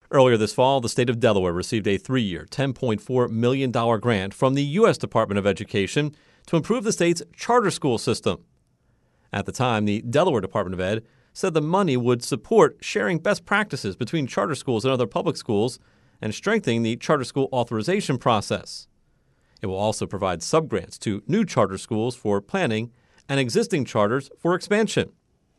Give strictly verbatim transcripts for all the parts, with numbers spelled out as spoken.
Earlier this fall, the state of Delaware received a three-year, ten point four million dollars grant from the U S Department of Education to improve the state's charter school system. At the time, the Delaware Department of Ed said the money would support sharing best practices between charter schools and other public schools and strengthening the charter school authorization process. It will also provide subgrants to new charter schools for planning and existing charters for expansion.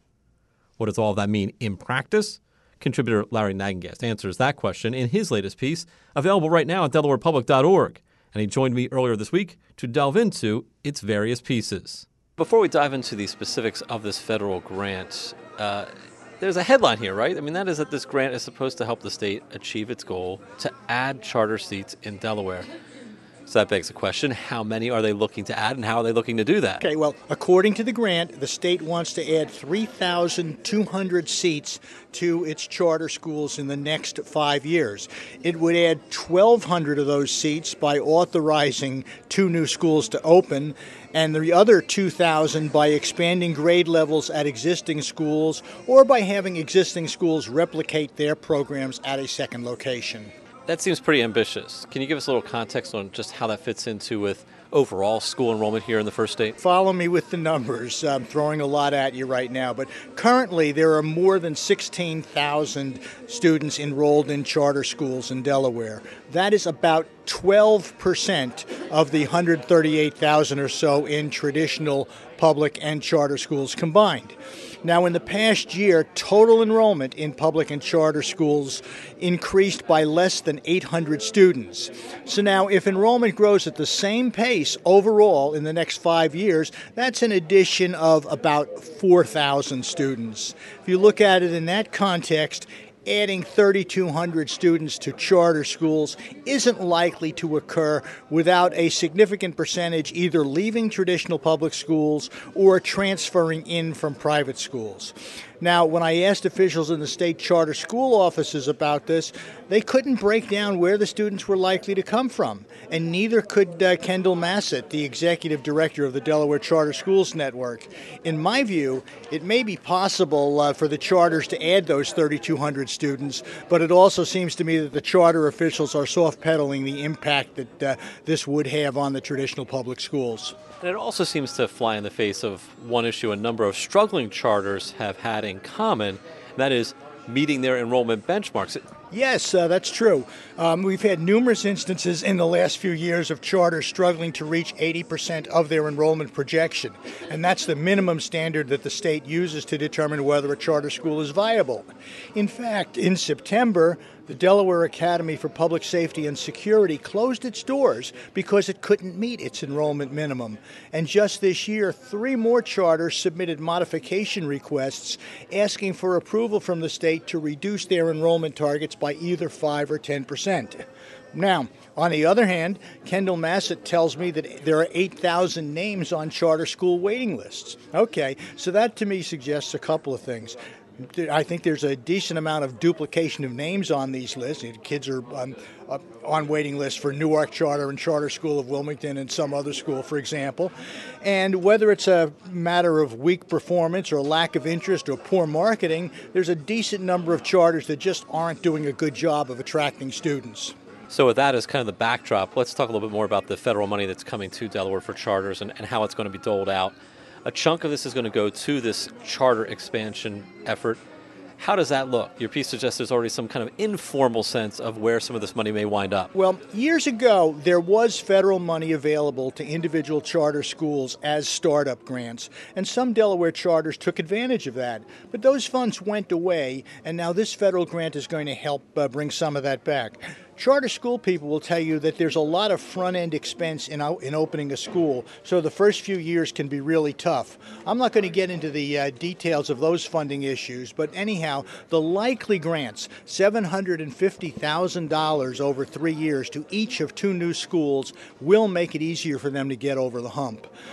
What does all of that mean in practice? Contributor Larry Nagengast answers that question in his latest piece, available right now at delaware public dot org. And he joined me earlier this week to delve into its various pieces. Before we dive into the specifics of this federal grant, uh, there's a headline here, right? I mean, that is that this grant is supposed to help the state achieve its goal to add charter seats in Delaware. So that begs the question, how many are they looking to add and how are they looking to do that? Okay, well, according to the grant, the state wants to add three thousand two hundred seats to its charter schools in the next five years. It would add twelve hundred of those seats by authorizing two new schools to open, and the other two thousand by expanding grade levels at existing schools or by having existing schools replicate their programs at a second location. That seems pretty ambitious. Can you give us a little context on just how that fits into with overall school enrollment here in the first state? Follow me with the numbers. I'm throwing a lot at you right now, but currently there are more than sixteen thousand students enrolled in charter schools in Delaware. That is about twelve percent of the one hundred thirty-eight thousand or so in traditional public and charter schools combined. Now, in the past year, total enrollment in public and charter schools increased by less than eight hundred students. So now, if enrollment grows at the same pace overall in the next five years, that's an addition of about four thousand students. If you look at it in that context, adding three thousand two hundred students to charter schools isn't likely to occur without a significant percentage either leaving traditional public schools or transferring in from private schools. Now, when I asked officials in the state charter school offices about this, they couldn't break down where the students were likely to come from, and neither could uh, Kendall Massett, the executive director of the Delaware Charter Schools Network. In my view, it may be possible uh, for the charters to add those three thousand two hundred students, but it also seems to me that the charter officials are soft-pedaling the impact that uh, this would have on the traditional public schools. And it also seems to fly in the face of one issue a number of struggling charters have had in common, and that is meeting their enrollment benchmarks. Yes, uh, that's true. Um, we've had numerous instances in the last few years of charters struggling to reach eighty percent of their enrollment projection, and that's the minimum standard that the state uses to determine whether a charter school is viable. In fact, in September, the Delaware Academy for Public Safety and Security closed its doors because it couldn't meet its enrollment minimum. And just this year, three more charters submitted modification requests asking for approval from the state to reduce their enrollment targets by either five or ten percent. Now, on the other hand, Kendall Massett tells me that there are eight thousand names on charter school waiting lists. Okay, so that to me suggests a couple of things. I think there's a decent amount of duplication of names on these lists. Kids are um, uh, on waiting lists for Newark Charter and Charter School of Wilmington and some other school, for example. And whether it's a matter of weak performance or lack of interest or poor marketing, there's a decent number of charters that just aren't doing a good job of attracting students. So with that as kind of the backdrop, let's talk a little bit more about the federal money that's coming to Delaware for charters and, and how it's going to be doled out. A chunk of this is going to go to this charter expansion effort. How does that look? Your piece suggests there's already some kind of informal sense of where some of this money may wind up. Well, years ago, there was federal money available to individual charter schools as startup grants, and some Delaware charters took advantage of that. But those funds went away, and now this federal grant is going to help uh, bring some of that back. Charter school people will tell you that there's a lot of front-end expense in, in opening a school, so the first few years can be really tough. I'm not going to get into the uh, details of those funding issues, but anyhow, the likely grants, seven hundred fifty thousand dollars over three years to each of two new schools, will make it easier for them to get over the hump.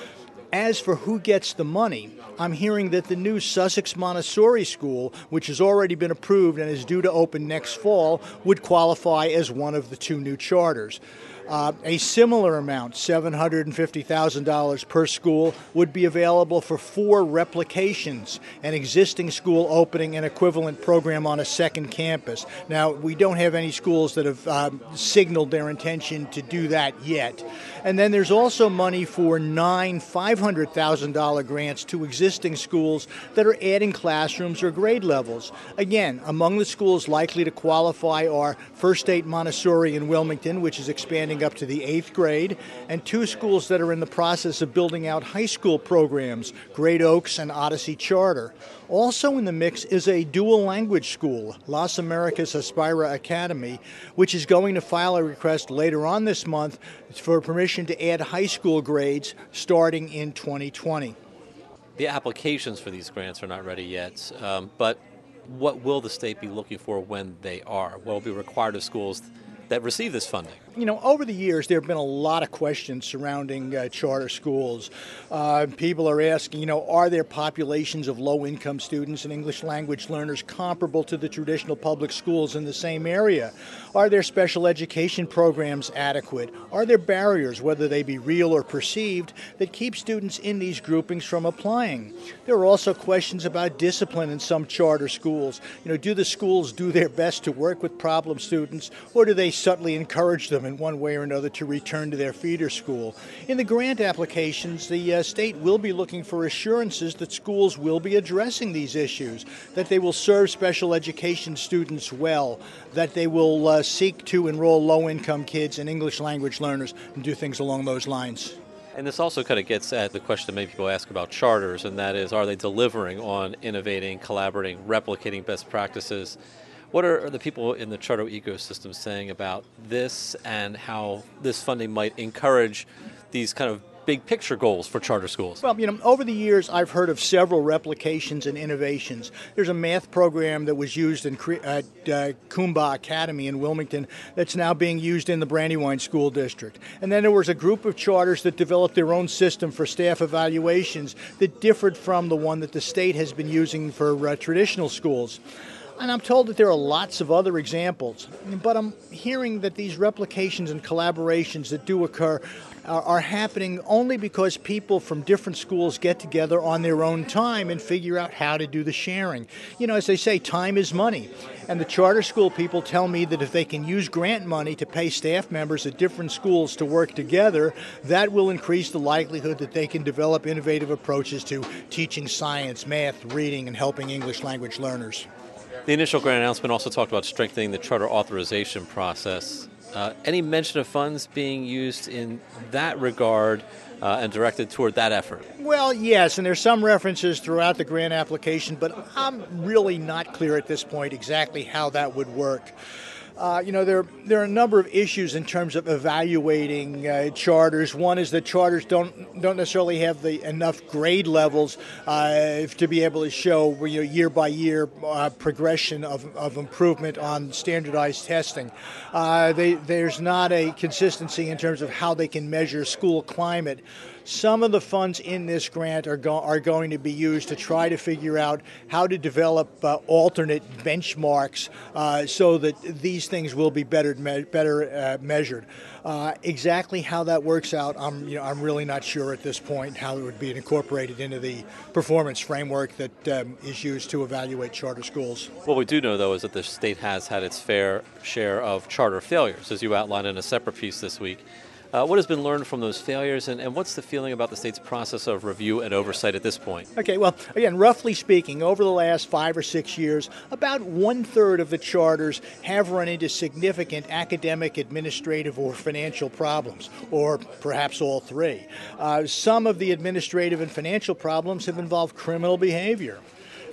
As for who gets the money, I'm hearing that the new Sussex Montessori School, which has already been approved and is due to open next fall, would qualify as one of the two new charters. Uh, a similar amount, seven hundred fifty thousand dollars per school, would be available for four replications, an existing school opening an equivalent program on a second campus. Now, we don't have any schools that have um, signaled their intention to do that yet. And then there's also money for nine five hundred thousand dollars grants to existing schools that are adding classrooms or grade levels. Again, among the schools likely to qualify are First State Montessori in Wilmington, which is expanding up to the eighth grade, and two schools that are in the process of building out high school programs, Great Oaks and Odyssey Charter. Also in the mix is a dual language school, Las Americas Aspira Academy, which is going to file a request later on this month for permission to add high school grades starting in twenty twenty. The applications for these grants are not ready yet, um, but what will the state be looking for when they are? What will be required of schools that receive this funding? You know, over the years, there have been a lot of questions surrounding uh, charter schools. Uh, people are asking, you know, are there populations of low-income students and English language learners comparable to the traditional public schools in the same area? Are there special education programs adequate? Are there barriers, whether they be real or perceived, that keep students in these groupings from applying? There are also questions about discipline in some charter schools. You know, do the schools do their best to work with problem students, or do they subtly encourage them in one way or another to return to their feeder school? In the grant applications, the uh, state will be looking for assurances that schools will be addressing these issues, that they will serve special education students well, that they will uh, seek to enroll low-income kids and English language learners and do things along those lines. And this also kind of gets at the question that many people ask about charters, and that is, are they delivering on innovating, collaborating, replicating best practices? What are the people in the charter ecosystem saying about this and how this funding might encourage these kind of big picture goals for charter schools? Well, you know, over the years, I've heard of several replications and innovations. There's a math program that was used in, at uh, Coomba Academy in Wilmington that's now being used in the Brandywine School District. And then there was a group of charters that developed their own system for staff evaluations that differed from the one that the state has been using for uh, traditional schools. And I'm told that there are lots of other examples, but I'm hearing that these replications and collaborations that do occur are, are happening only because people from different schools get together on their own time and figure out how to do the sharing. You know, as they say, time is money. And the charter school people tell me that if they can use grant money to pay staff members at different schools to work together, that will increase the likelihood that they can develop innovative approaches to teaching science, math, reading, and helping English language learners. The initial grant announcement also talked about strengthening the charter authorization process. Uh, any mention of funds being used in that regard uh, and directed toward that effort? Well, yes, and there's some references throughout the grant application, but I'm really not clear at this point exactly how that would work. Uh, you know, there, there are a number of issues in terms of evaluating uh, charters. One is that charters don't don't necessarily have the enough grade levels uh, to be able to show, you know, year by year uh, progression of, of improvement on standardized testing. Uh, they, there's not a consistency in terms of how they can measure school climate. Some of the funds in this grant are, go- are going to be used to try to figure out how to develop uh, alternate benchmarks uh, so that these things will be better me- better uh, measured. Uh, exactly how that works out, I'm you know I'm really not sure at this point how it would be incorporated into the performance framework that um, is used to evaluate charter schools. What we do know, though, is that the state has had its fair share of charter failures, as you outlined in a separate piece this week. Uh, what has been learned from those failures, and, and what's the feeling about the state's process of review and oversight at this point? Okay, well, again, roughly speaking, over the last five or six years, about one-third of the charters have run into significant academic, administrative, or financial problems, or perhaps all three. Uh, some of the administrative and financial problems have involved criminal behavior.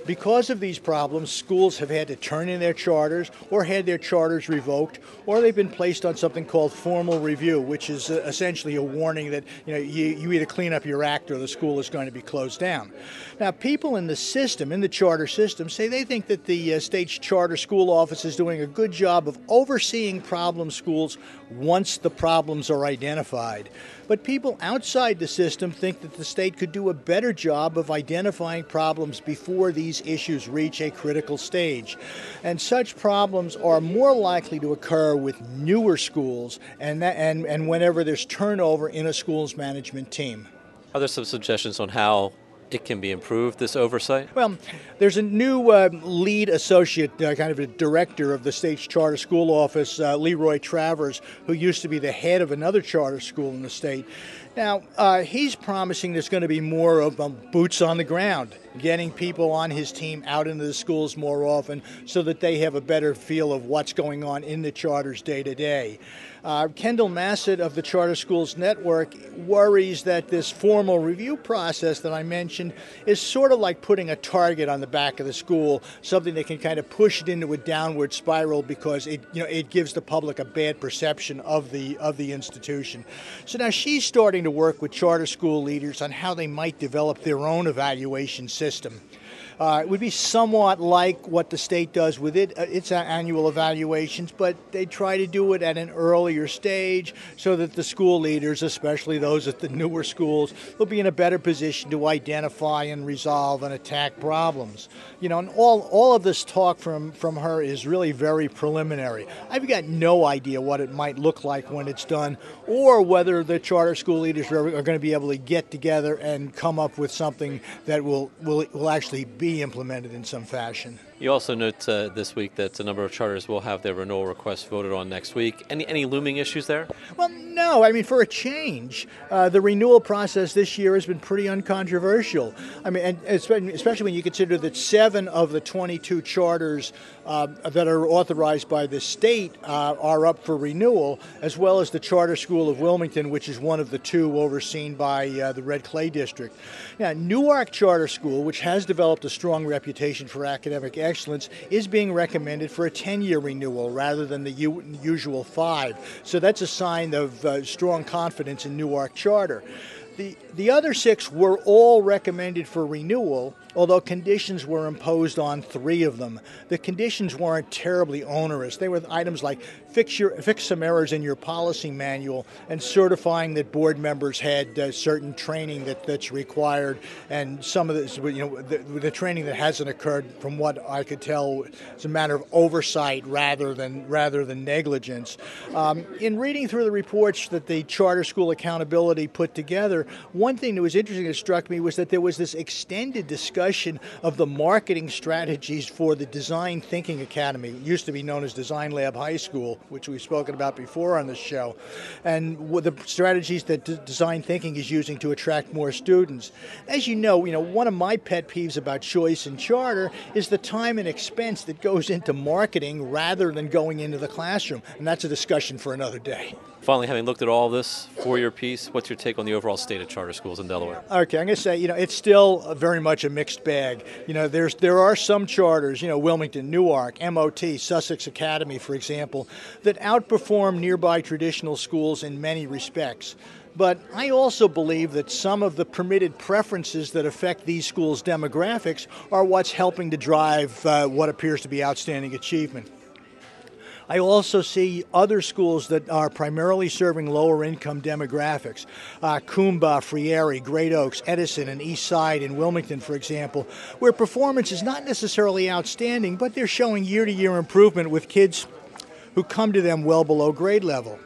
Because of these problems, schools have had to turn in their charters or had their charters revoked, or they've been placed on something called formal review, which is uh, essentially a warning that you know you, you either clean up your act or the school is going to be closed down. Now, people in the system, in the charter system, say they think that the uh, state's charter school office is doing a good job of overseeing problem schools once the problems are identified. But people outside the system think that the state could do a better job of identifying problems before these issues reach a critical stage. And such problems are more likely to occur with newer schools and, that, and, and whenever there's turnover in a school's management team. Are there some suggestions on how it can be improved, this oversight? Well, there's a new uh, lead associate, uh, kind of a director of the state's charter school office, uh, Leroy Travers, who used to be the head of another charter school in the state. Now, uh, he's promising there's going to be more of um, boots on the ground, getting people on his team out into the schools more often so that they have a better feel of what's going on in the charters day to day. Uh, Kendall Massett of the Charter Schools Network worries that this formal review process that I mentioned is sort of like putting a target on the back of the school, something that can kind of push it into a downward spiral because it, you know, it gives the public a bad perception of the of the institution. So now she's starting to work with charter school leaders on how they might develop their own evaluation system. Uh, it would be somewhat like what the state does with it, uh, its annual evaluations, but they try to do it at an earlier stage so that the school leaders, especially those at the newer schools, will be in a better position to identify and resolve and attack problems. You know, and all, all of this talk from, from her is really very preliminary. I've got no idea what it might look like when it's done or whether the charter school leaders are, are going to be able to get together and come up with something that will, will, will actually be Be implemented in some fashion. You also note uh, this week that a number of charters will have their renewal requests voted on next week. Any any looming issues there? Well, no. I mean, for a change, uh, the renewal process this year has been pretty uncontroversial. I mean, and especially when you consider that seven of the twenty-two charters uh, that are authorized by the state uh, are up for renewal, as well as the Charter School of Wilmington, which is one of the two overseen by uh, the Red Clay District. Now, Newark Charter School, which has developed a strong reputation for academic excellence, is being recommended for a ten-year renewal rather than the u- usual five. So that's a sign of uh, strong confidence in Newark Charter. The, the other six were all recommended for renewal, although conditions were imposed on three of them. The conditions weren't terribly onerous. They were items like fix, your, fix some errors in your policy manual and certifying that board members had uh, certain training that, that's required, and some of this, you know, the, the training that hasn't occurred, from what I could tell, is a matter of oversight rather than rather than negligence. Um, in reading through the reports that the Charter School Accountability put together, one thing that was interesting that struck me was that there was this extended discussion of the marketing strategies for the Design Thinking Academy. It used to be known as Design Lab High School, which we've spoken about before on the show, and with the strategies that D- Design Thinking is using to attract more students. As you know, you know, one of my pet peeves about choice and charter is the time and expense that goes into marketing rather than going into the classroom, and that's a discussion for another day. Finally, having looked at all this for your piece, what's your take on the overall state of charter schools in Delaware? Okay, I'm going to say, you know, it's still very much a mixed bag. You know, there's there are some charters, you know, Wilmington, Newark, M O T, Sussex Academy, for example, that outperform nearby traditional schools in many respects. But I also believe that some of the permitted preferences that affect these schools' demographics are what's helping to drive uh, what appears to be outstanding achievement. I also see other schools that are primarily serving lower income demographics. Uh, Coomba, Friary, Great Oaks, Edison, and East Side in Wilmington, for example, where performance is not necessarily outstanding, but they're showing year-to-year improvement with kids who come to them well below grade level.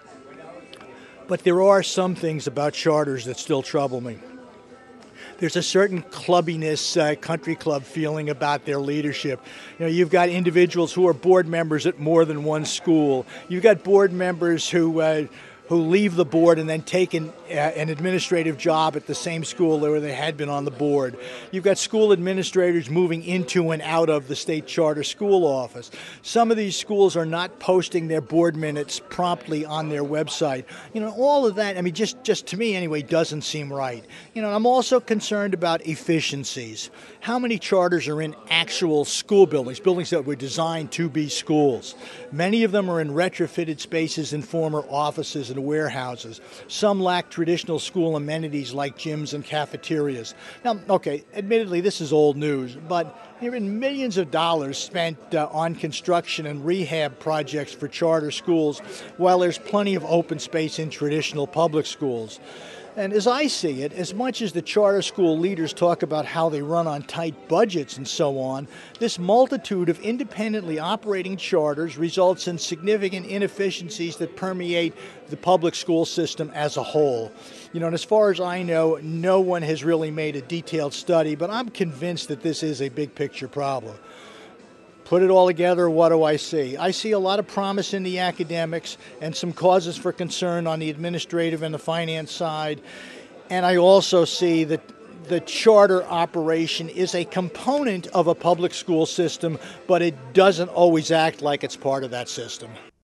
But there are some things about charters that still trouble me. There's a certain clubbiness, uh, country club feeling about their leadership. You know, you've got individuals who are board members at more than one school. You've got board members who uh, who leave the board and then take an, uh, an administrative job at the same school where they had been on the board. You've got school administrators moving into and out of the state charter school office. Some of these schools are not posting their board minutes promptly on their website. You know, all of that, I mean, just, just to me anyway, doesn't seem right. You know, I'm also concerned about efficiencies. How many charters are in actual school buildings, buildings that were designed to be schools? Many of them are in retrofitted spaces in former offices and warehouses. Some lack traditional school amenities like gyms and cafeterias. Now, okay, admittedly, this is old news, but there have been millions of dollars spent uh, on construction and rehab projects for charter schools, while there's plenty of open space in traditional public schools. And as I see it, as much as the charter school leaders talk about how they run on tight budgets and so on, this multitude of independently operating charters results in significant inefficiencies that permeate the public school system as a whole. You know, and as far as I know, no one has really made a detailed study, but I'm convinced that this is a big picture problem. Put it all together, what do I see? I see a lot of promise in the academics and some causes for concern on the administrative and the finance side. And I also see that the charter operation is a component of a public school system, but it doesn't always act like it's part of that system.